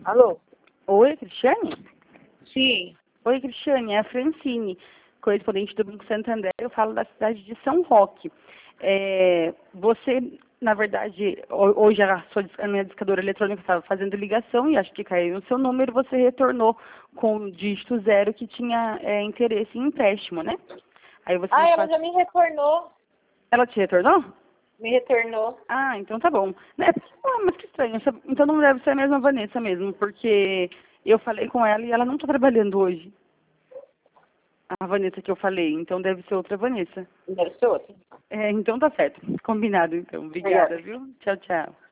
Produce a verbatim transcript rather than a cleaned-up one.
Alô? Oi, Cristiane? Sim. Oi, Cristiane, é a Francine, correspondente do Banco Santander. Eu falo da cidade de São Roque. É, você, na verdade, hoje a, sua, a minha discadora eletrônica estava fazendo ligação e acho que caiu no seu número, você retornou com o dígito zero que tinha é, interesse em empréstimo, né? Aí você Ah, ela faz... já me retornou. Ela te retornou? Me retornou. Ah, então tá bom. Né? Ah, mas que estranho. Então não deve ser a mesma Vanessa mesmo, porque eu falei com ela e ela não está trabalhando hoje. A Vanessa que eu falei, então deve ser outra Vanessa. Deve ser outra. É, então tá certo. Combinado, então. Obrigada, Obrigada. viu? Tchau, tchau.